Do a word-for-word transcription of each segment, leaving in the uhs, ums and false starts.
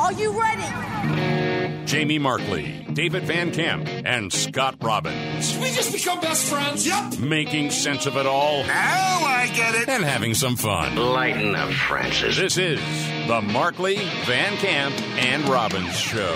Are you ready? Jamie Markley, David Van Camp, and Scott Robbins. Did we just become best friends? Yep. Making sense of it all. Now I get it. And having some fun. Lighten up, Francis. This is the Markley, Van Camp, and Robbins Show.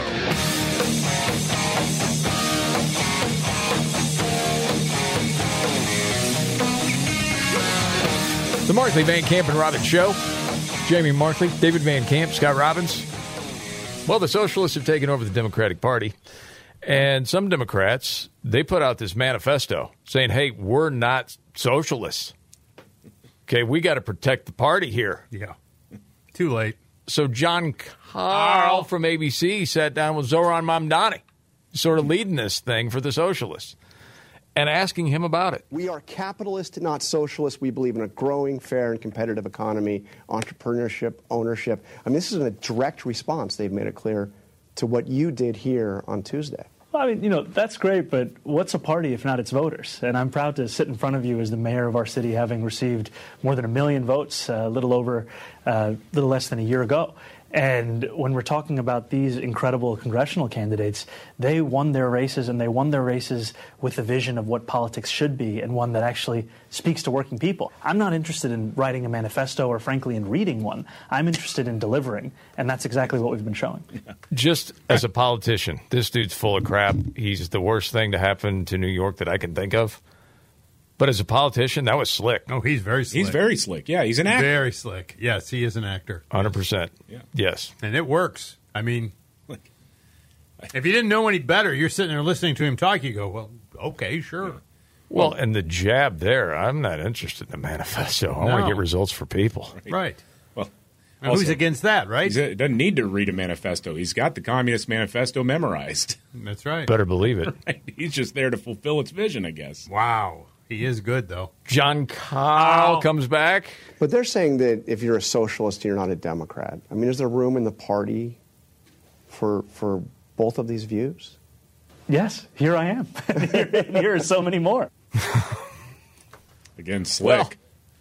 The Markley, Van Camp, and Robbins Show. Jamie Markley, David Van Camp, Scott Robbins. Well, the socialists have taken over the Democratic Party, and some Democrats, they put out this manifesto saying, hey, we're not socialists. Okay, we got to protect the party here. Yeah, too late. So John Carl from A B C sat down with Zoran Mamdani, sort of leading this thing for the socialists, and asking him about it. We are capitalist, not socialist. We believe in a growing, fair, and competitive economy, entrepreneurship, ownership. I mean, this is a direct response, they've made it clear, to what you did here on Tuesday. Well, I mean, you know, that's great, but what's a party if not its voters? And I'm proud to sit in front of you as the mayor of our city, having received more than a million votes a uh, little over, a uh, little less than a year ago. And when we're talking about these incredible congressional candidates, they won their races, and they won their races with a vision of what politics should be, and one that actually speaks to working people. I'm not interested in writing a manifesto or, frankly, in reading one. I'm interested in delivering, and that's exactly what we've been showing. Just as a politician, this dude's full of crap. He's the worst thing to happen to New York that I can think of. But as a politician, that was slick. Oh, he's very slick. He's very slick. Yeah, he's an actor. Very slick. Yes, he is an actor. one hundred percent. Yeah. Yes. And it works. I mean, if you didn't know any better, you're sitting there listening to him talk, you go, well, okay, sure. Yeah. Well, and the jab there, I'm not interested in the manifesto. I No. want to get results for people. Right. right. Well, also, who's against that, right? He doesn't need to read a manifesto. He's got the Communist Manifesto memorized. That's right. Better believe it. Right. He's just there to fulfill its vision, I guess. Wow. He is good, though. John Carl oh. comes back. But they're saying that if you're a socialist, you're not a Democrat. I mean, is there room in the party for for both of these views? Yes, here I am. here, here are so many more. Again, slick. Well,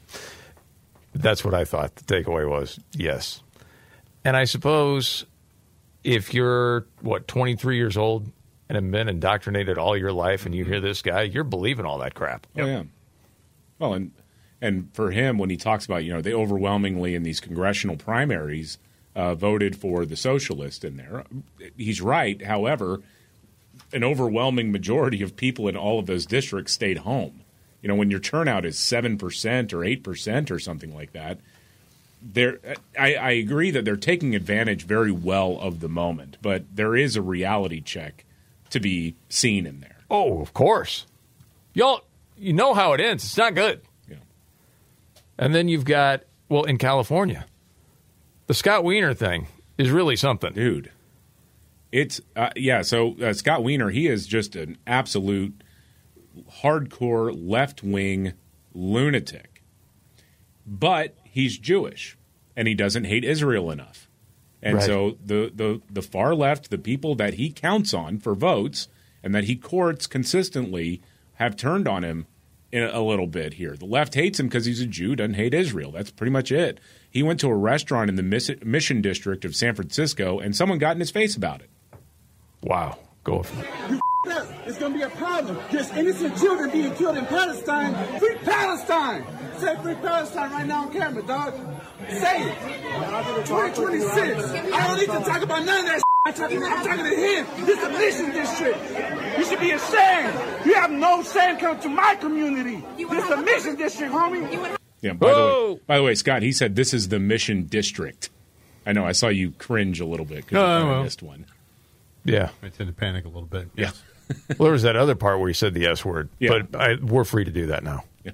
that's what I thought the takeaway was, yes. And I suppose if you're, what, twenty-three years old and have been indoctrinated all your life and you hear this guy, you're believing all that crap. Oh, yeah. Well, and and for him, when he talks about, you know, they overwhelmingly in these congressional primaries uh, voted for the socialist in there, he's right. However, an overwhelming majority of people in all of those districts stayed home. You know, when your turnout is seven percent or eight percent or something like that, They're, I, I agree that they're taking advantage very well of the moment, but there is a reality check to be seen in there. Oh, of course. Y'all, you know how it ends. It's not good. Yeah. And then you've got, well, in California, the Scott Wiener thing is really something. Dude. It's, uh, yeah, so uh, Scott Wiener, he is just an absolute hardcore left-wing lunatic. But he's Jewish, and he doesn't hate Israel enough. And right. so the, the, the far left, the people that he counts on for votes and that he courts consistently have turned on him in a, a little bit here. The left hates him because he's a Jew, doesn't hate Israel. That's pretty much it. He went to a restaurant in the Miss, Mission District of San Francisco, and someone got in his face about it. Wow. Go for it. It's going to be a problem. There's innocent children being killed in Palestine. Free Palestine! Say free Palestine right now on camera, dog. Say it. twenty twenty-six. I don't need to talk about none of that shit. I'm talking, I'm talking to him. This is the Mission District. You should be ashamed. You have no shame coming to my community. This is the Mission District, homie. Yeah, by the, way, by the way, Scott, he said this is the Mission District. I know. I saw you cringe a little bit because oh, you well. missed one. Yeah. I tend to panic a little bit. Yeah. Well, there was that other part where he said the S word, yeah. but I, we're free to do that now. Yeah.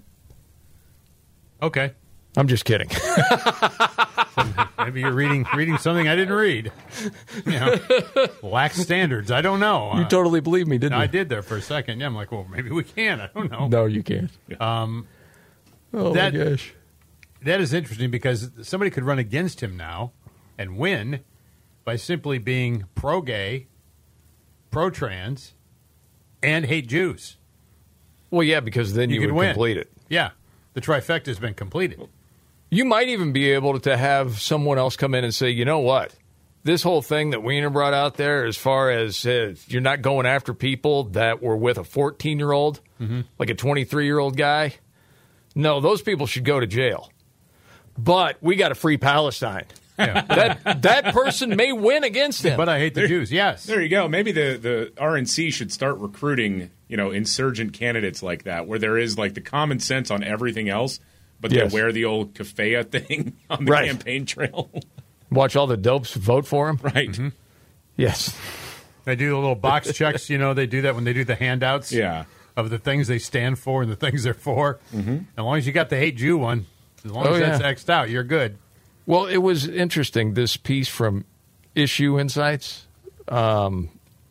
Okay. I'm just kidding. Maybe you're reading reading something I didn't read. You know, lax standards. I don't know. You uh, totally believed me, didn't no, you? I did there for a second. Yeah, I'm like, well, maybe we can. I don't know. No, you can't. Um, oh, that, my gosh. That is interesting because somebody could run against him now and win by simply being pro-gay, pro-trans, and hate Jews. Well, yeah, because then you, you would win. complete it. Yeah, the trifecta has been completed. You might even be able to have someone else come in and say, you know what? this whole thing that Wiener brought out there, as far as uh, you're not going after people that were with a fourteen-year-old, Mm-hmm. like a twenty-three-year-old guy, no, those people should go to jail. But we got to free Palestine. Yeah. That that person may win against him. But I hate the There- Jews, yes. There you go. Maybe the, the R N C should start recruiting, you know, insurgent candidates like that, where there is like the common sense on everything else, but Yes. they wear the old keffiyeh thing on the Right. campaign trail. Watch all the dopes vote for him. Right. Mm-hmm. Yes. They do the little box checks, you know, they do that when they do the handouts Yeah. of the things they stand for and the things they're for. Mm-hmm. As long as you got the hate Jew one, as long Oh, as that's yeah. X'd out, you're good. Well, it was interesting, this piece from Issue Insights. Um,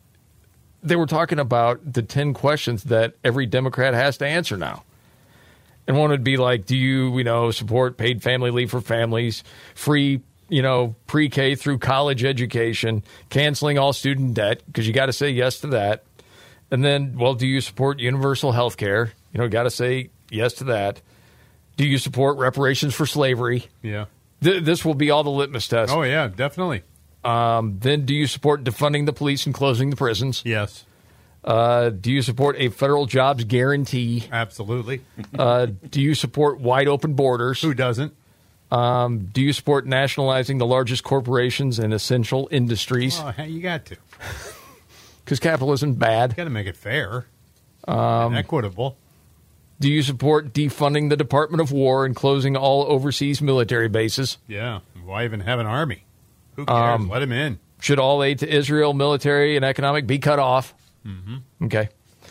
they were talking about the ten questions that every Democrat has to answer now. And one would be like, do you, you know, support paid family leave for families, free, you know, pre-K through college education, canceling all student debt, because you got to say yes to that. And then, well, do you support universal health care? You know, got to say yes to that. Do you support reparations for slavery? Yeah. Th- this will be all the litmus tests. Oh, yeah, definitely. Um, then, do you support defunding the police and closing the prisons? Yes. Uh, do you support a federal jobs guarantee? Absolutely. Uh, do you support wide open borders? Who doesn't? Um, do you support nationalizing the largest corporations and essential industries? Oh, hey, you got to. Because capitalism bad. Got to make it fair Um, and equitable. Do you support defunding the Department of War and closing all overseas military bases? Yeah. Why even have an army? Who cares? Um, Let him in. Should all aid to Israel, military and economic, be cut off? Mm-hmm. Okay.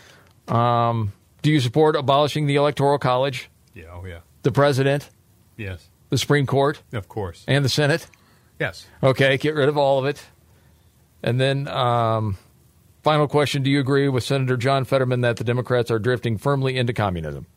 Um, do you support abolishing the Electoral College, Yeah, oh, yeah. the President, Yes. the Supreme Court, Of course. and the Senate? Yes. Okay, get rid of all of it. And then, um, final question, do you agree with Senator John Fetterman that the Democrats are drifting firmly into communism?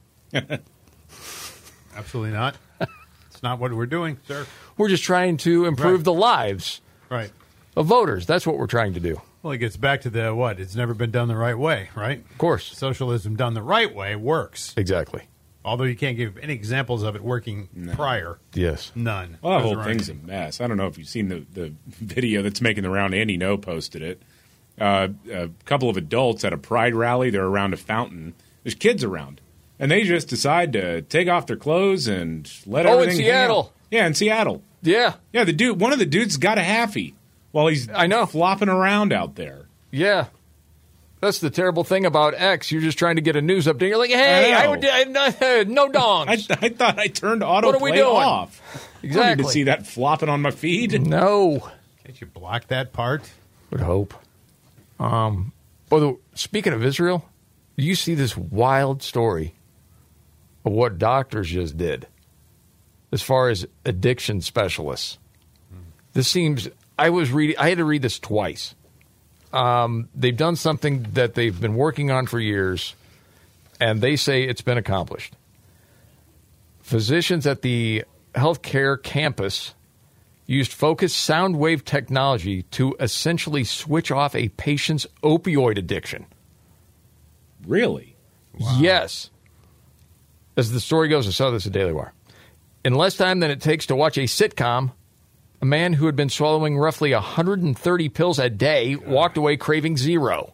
Absolutely not. It's not what we're doing, sir. We're just trying to improve Right. the lives Right. of voters. That's what we're trying to do. Well, it gets back to the what? It's never been done the right way, right? Of course. Socialism done the right way works. Exactly. Although you can't give any examples of it working prior. Yes. None. Well, that Those whole are thing's a mess. I don't know if you've seen the, the video that's making the round. Andy No posted it. Uh, a couple of adults at a pride rally. They're around a fountain. There's kids around. And they just decide to take off their clothes and let Oh, in everything hang Seattle. out. Yeah, in Seattle. Yeah. Yeah, the dude. One of the dudes got a halfie while he's I know. flopping around out there. Yeah. That's the terrible thing about X. You're just trying to get a news update. You're like, hey, I I know. would, I, no, no dongs. I, I thought I turned autoplay What are we doing? off. I don't need Exactly. to see that flopping on my feed. No. Can't you block that part? Would hope. Um, by the speaking of Israel, you see this wild story of what doctors just did as far as addiction specialists. This seems, I was reading, I had to read this twice. Um, they've done something that they've been working on for years, and they say it's been accomplished. Physicians at the healthcare campus used focused sound wave technology to essentially switch off a patient's opioid addiction. Really? Yes. As the story goes, I saw this at Daily Wire. In less time than it takes to watch a sitcom, a man who had been swallowing roughly one hundred thirty pills a day walked away craving zero.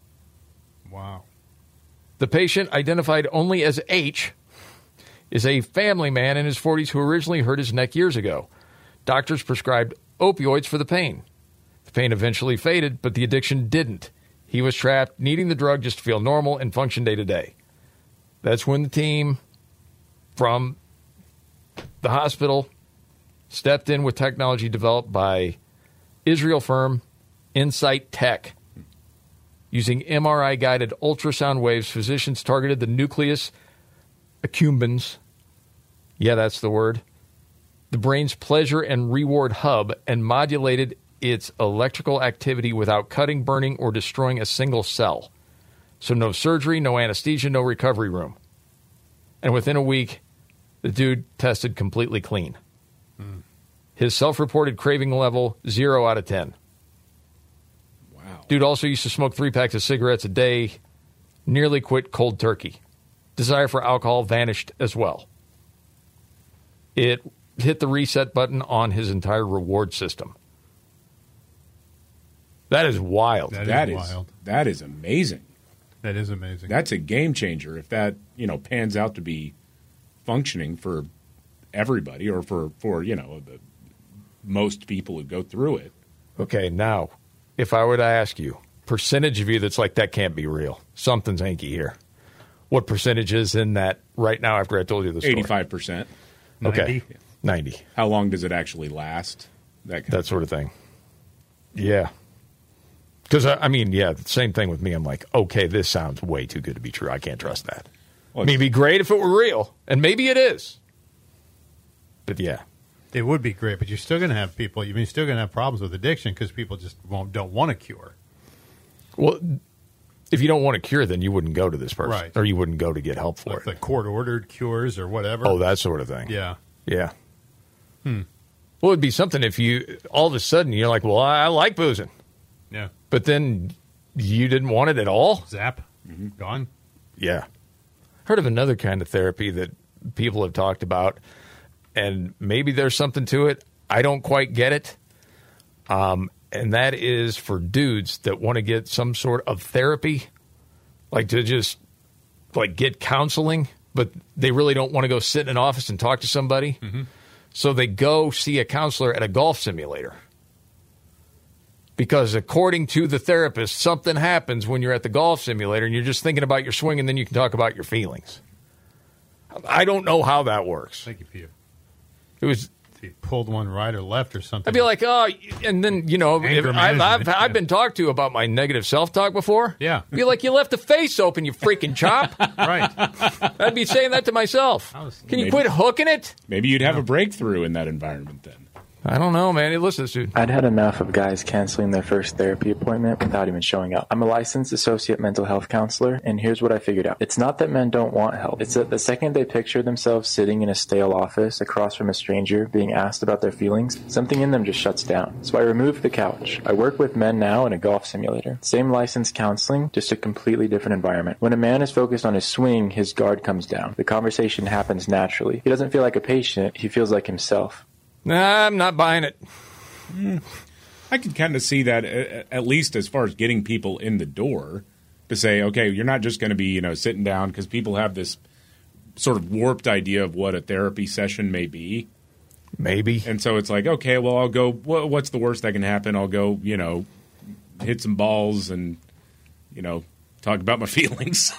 Wow. The patient, identified only as H, is a family man in his forties who originally hurt his neck years ago. Doctors prescribed opioids for the pain. The pain eventually faded, but the addiction didn't. He was trapped, needing the drug just to feel normal and function day to day. That's when the team from the hospital stepped in with technology developed by Israel firm Insight Tech. Using M R I-guided ultrasound waves, physicians targeted the nucleus accumbens. Yeah, that's the word. The brain's pleasure and reward hub, and modulated its electrical activity without cutting, burning, or destroying a single cell. So no surgery, no anesthesia, no recovery room. And within a week, the dude tested completely clean. Mm. His self-reported craving level, zero out of ten. Wow. Dude also used to smoke three packs of cigarettes a day, nearly quit cold turkey. Desire for alcohol vanished as well. It hit the reset button on his entire reward system. That is wild. That, That is, is wild. that is amazing. That is amazing. That's a game changer if that, you know, pans out to be functioning for everybody or for, for you know, the, most people who go through it. Okay, now, if I were to ask you, percentage of you that's like, that can't be real. Something's hanky here. What percentage is in that right now after I told you the story? eighty-five percent. Okay, ninety? ninety. How long does it actually last? That, kind That sort of thing. Yeah. Because, I mean, yeah, the same thing with me. I'm like, okay, this sounds way too good to be true. I can't trust that. Well, I mean, it'd be great if it were real, and maybe it is. But, yeah. It would be great, but you're still going to have people. You're still going to have problems with addiction because people just won't don't want a cure. Well, if you don't want a cure, then you wouldn't go to this person. Right. Or you wouldn't go to get help for Like it. the court-ordered cures or whatever. Oh, that sort of thing. Yeah. Yeah. Hmm. Well, it'd be something if you, all of a sudden, you're like, well, I, I like boozing. Yeah. But then you didn't want it at all? Zap. Mm-hmm. Gone. Yeah. Heard of another kind of therapy that people have talked about, and maybe there's something to it. I don't quite get it. Um, and that is for dudes that want to get some sort of therapy, like to just like get counseling, but they really don't want to go sit in an office and talk to somebody. Mm-hmm. So they go see a counselor at a golf simulator. Because according to the therapist, something happens when you're at the golf simulator and you're just thinking about your swing, and then you can talk about your feelings. I don't know how that works. Thank you, Peter. It was. If you pulled one right or left or something. I'd be like, oh, and then, you know, if, Anger I've, I've, management, I've yeah. been talked to about my negative self-talk before. Yeah. Be like, you left the face open, you freaking chop. Right. I'd be saying that to myself. was- Can you Maybe. quit hooking it? Maybe you'd have a breakthrough in that environment then. I don't know, man. Hey, listen, dude. I'd had enough of guys canceling their first therapy appointment without even showing up. I'm a licensed associate mental health counselor, and here's what I figured out. It's not that men don't want help. It's that the second they picture themselves sitting in a stale office across from a stranger being asked about their feelings, something in them just shuts down. So I removed the couch. I work with men now in a golf simulator. Same licensed counseling, just a completely different environment. When a man is focused on his swing, his guard comes down. The conversation happens naturally. He doesn't feel like a patient, he feels like himself. Nah, I'm not buying it. I can kind of see that, uh, at least as far as getting people in the door, to say, okay, you're not just going to be, you know, sitting down, because people have this sort of warped idea of what a therapy session may be. Maybe. And so it's like, okay, well, I'll go, wha- what's the worst that can happen? I'll go, you know, hit some balls and, you know, talk about my feelings.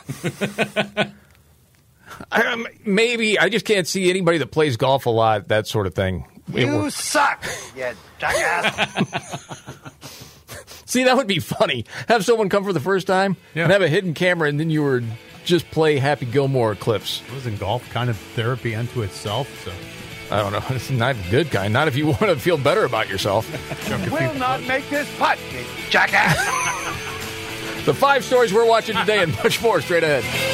I, um, maybe. I just can't see anybody that plays golf a lot, that sort of thing. It You works. suck, you jackass. See, that would be funny. Have someone come for the first time Yeah. and have a hidden camera, and then you were just play Happy Gilmore clips. Wasn't golf kind of therapy unto itself? So I don't know. It's not a good kind. Not if you want to feel better about yourself. Will not make this putt, you jackass. The five stories we're watching today and much more straight ahead.